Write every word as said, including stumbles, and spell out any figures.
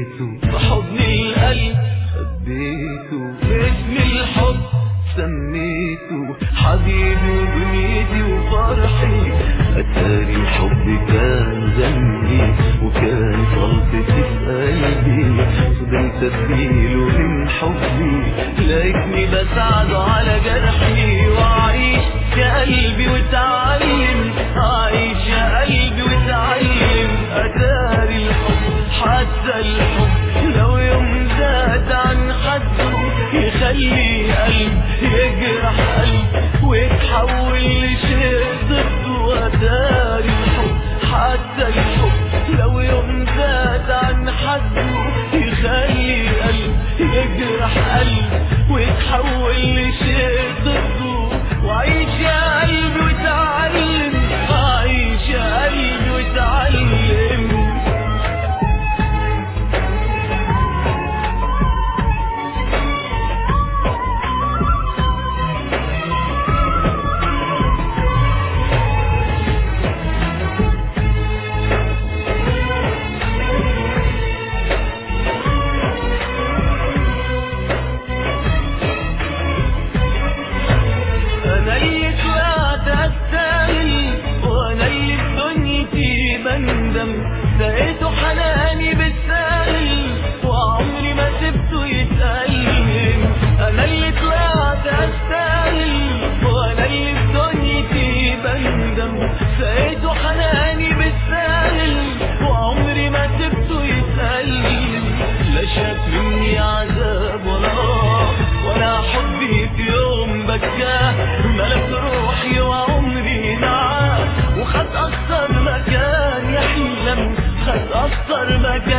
حبيته بحضن القلب خبيته باسم الحب سميته حبيبي ودنيتي وفرحي. أتاري الحب كان ذنبي وكان غلطتي في قلبي، فضلت اديله من حبي لقيتني بساعده على جرحي. وأعيش يا قلبي وتعلم، أعيش يا قلبي وتعلم. أتاري الحب حتى الحب لو يوم زاد عن حده يخلي قلب يجرح قلب ويتحول لشيء ضده. أتاري الحب حتى الحب لو يوم زاد عن حده يخلي قلب يجرح قلب ويتحول لشيء ضده. وعيش يا قلبي وتعلم، عيش يا قلبي وتعلم. أنا اللي طلعت أستاهل وأنا اللي في دنيتي بندم، لقيته حناني بالساهل وعمري ما سبته يتألم. أنا اللي طلعت أستاهل وأنا اللي في دنيتي بندم، لقيته حناني بالساهل وعمري ما سبته يتألم. لا شاف مني عذاب ولا نار ولا حبي في يوم بكاه، ملك روحي وعمري معاه وخد أكتر مكان يحلم، خد أكتر مكان